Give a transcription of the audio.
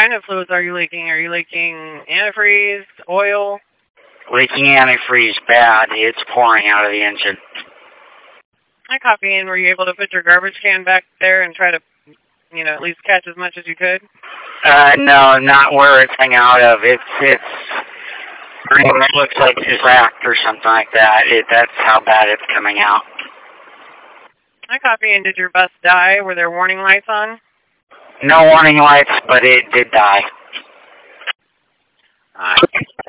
kind of fluids are you leaking? Are you leaking antifreeze, oil? Leaking antifreeze bad. It's pouring out of the engine. I copy in. Were you able to put your garbage can back there and try to, at least catch as much as you could? No, not where it's hanging out of. It looks like it's cracked or something like that. That's how bad it's coming out. I copy in. Did your bus die? Were there warning lights on? No warning lights, but it did die.